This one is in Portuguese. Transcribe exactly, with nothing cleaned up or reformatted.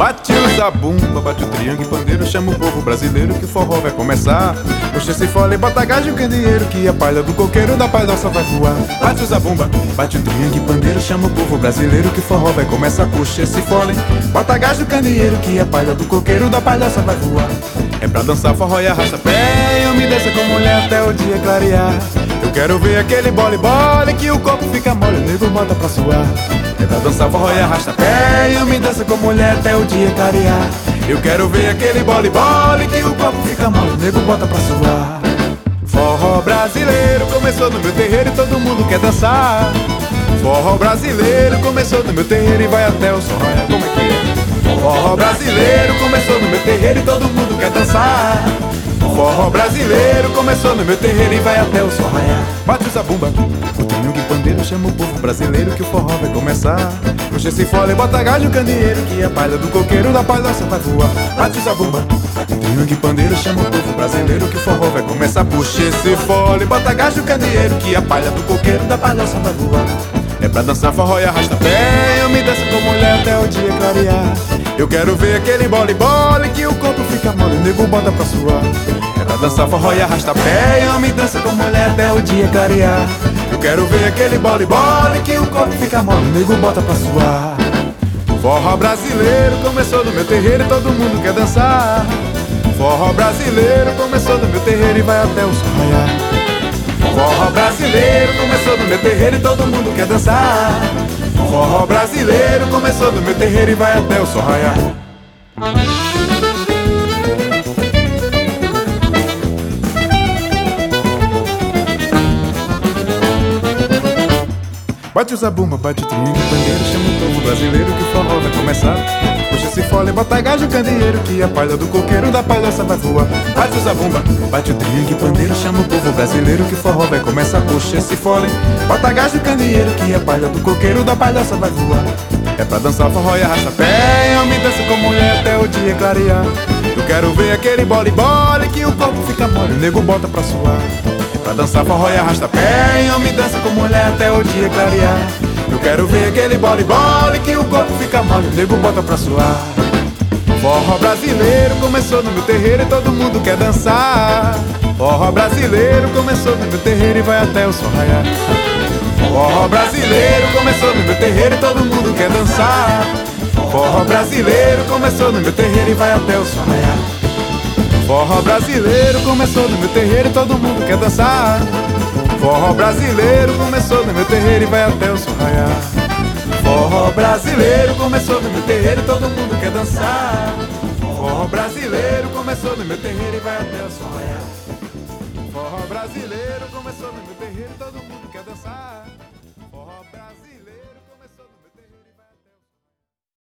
Bate o zabumba, bate o triângulo e pandeiro, chama o povo brasileiro que o forró vai começar. Puxa esse fole, bota gajo e candeeiro, que a palha do coqueiro da palhoça vai voar. Bate o zabumba, bate o triângulo e pandeiro, chama o povo brasileiro que o forró vai começar. Puxa esse fole, bota gajo e candeeiro, que a palha do coqueiro da palhoça vai voar. É pra dançar forró e arrasta pé, eu me desço com mulher até o dia clarear. Eu quero ver aquele bole bole, que o corpo fica mole, o nego bota pra suar. É pra dançar forró e arrasta pé, eu me danço com mulher até o dia clarear. Eu quero ver aquele bole bole, que o corpo fica mole, o nego bota pra suar. Forró brasileiro começou no meu terreiro e todo mundo quer dançar. Forró brasileiro começou no meu terreiro e vai até o sol raiar. Como é que é? Forró brasileiro começou no meu terreiro e todo mundo quer dançar. Forró brasileiro começou no meu terreiro e vai até o sol raiar. Bate o zabumba, o triângulo e pandeiro, chama o povo brasileiro que o forró vai começar. Puxa esse fole, bota gajo e candeeiro, que a palha do coqueiro da palhoça vai voar. Bate o zabumba, o triângulo e pandeiro, chama o povo brasileiro que o forró vai começar. Puxa esse fole, bota gajo e candeeiro, que a palha do coqueiro da palhoça vai voar. É pra dançar forró e arrasta pé, eu me danço com mulher até o dia clarear. Eu quero ver aquele bole bole, que o corpo fica mole, o nego bota pra suar. É pra dançar forró e arrasta pé, eu me danço com mulher até o dia clarear. Eu quero ver aquele bole bole, que o corpo fica mole, o nego bota pra suar. Forró brasileiro começou no meu terreiro e todo mundo quer dançar. Forró brasileiro começou no meu terreiro e vai até o sol raiar. Forró brasileiro começou no meu terreiro e todo mundo quer dançar. Forró brasileiro começou no meu terreiro e vai até o sol raiar. Bate o zabumba, bate o triângulo e pandeiro, chama o povo brasileiro que o forró vai começar. Puxa esse fole, bota gajo e candeeiro, que a palha do coqueiro da palhoça vai voar. Bate o zabumba, bate o triângulo e pandeiro, chama o povo brasileiro que o forró vai começar. Puxa esse fole, bota gajo e candeeiro, que a palha do coqueiro da palhoça vai voar. É pra dançar forró e arrasta pé, eu me danço com mulher até o dia clarear. Eu quero ver aquele bole bole, que o corpo fica mole, o nego bota pra suar. Pra dançar forró e arrasta pé, eu me danço com mulher até o dia clarear. Eu quero ver aquele bole bole, que o corpo fica mole, o nego bota pra suar. Forró brasileiro começou no meu terreiro e todo mundo quer dançar. Forró brasileiro começou no meu terreiro e vai até o sol raiar. Forró brasileiro começou no meu terreiro e todo mundo quer dançar. Forró brasileiro começou no meu terreiro e vai até o sol raiar. Forró brasileiro começou no meu terreiro e todo mundo quer dançar. Forró brasileiro começou no meu terreiro e vai até o sol raiar. Forró brasileiro começou no meu terreiro e todo mundo quer dançar. Forró brasileiro começou no meu terreiro e vai até o sol raiar. Forró brasileiro começou no meu terreiro e todo mundo quer dançar.